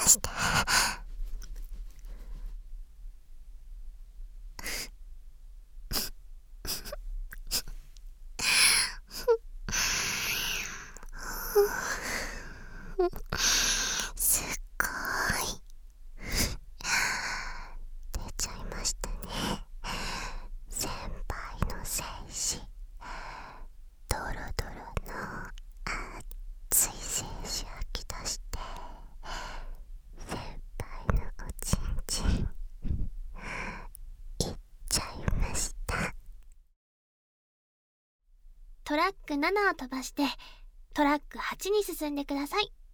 して。すっごい出ちゃいましたね。先輩の精子、ドロドロの熱い精子吐き出して、先輩のおちんちんいっちゃいました。 トラック7を飛ばしてトラック8に進んでください。